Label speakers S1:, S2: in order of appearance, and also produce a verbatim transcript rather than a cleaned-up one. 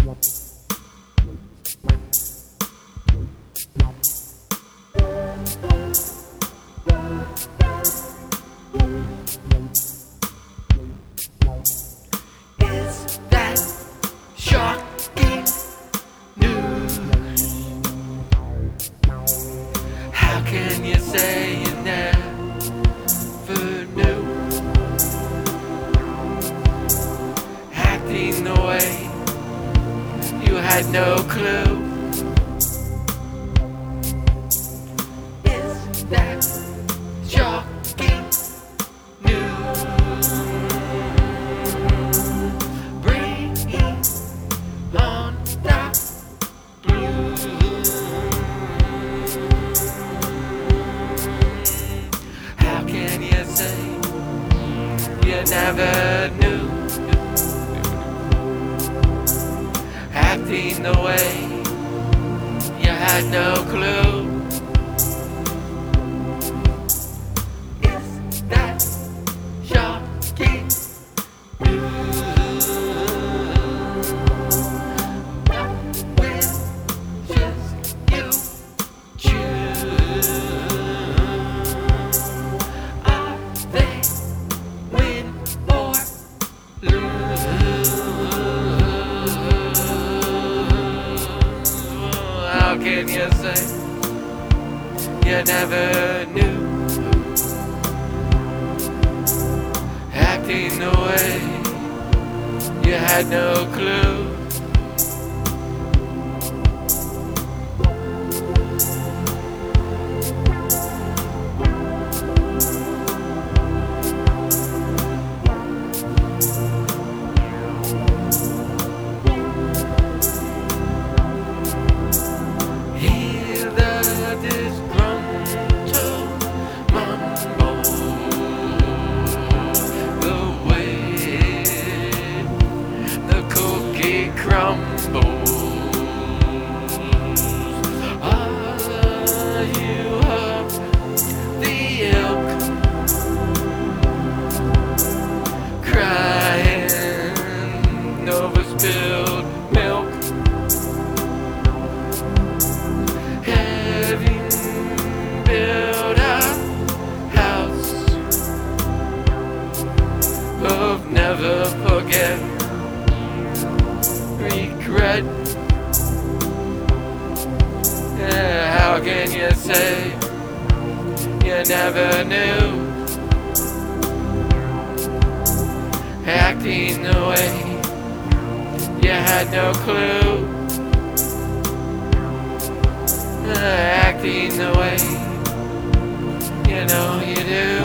S1: Is that shocking news? How can you say you never knew? Acting the way you had no clue. Is that shocking news? Bring on the blues. How can you say you never knew? Acting the way you had no clue. Is that shocking news? What wishes you choose? Are they win or lose? How can you say you never knew? Acting the way you had no clue. Hear the disgruntled mumble, the way the cookie crumbles. Are you of the ilk crying over spilled milk? Having built a house of never forget, regret. Yeah, how can you say you never knew? Acting the way you had no clue. Acting the way you know you do.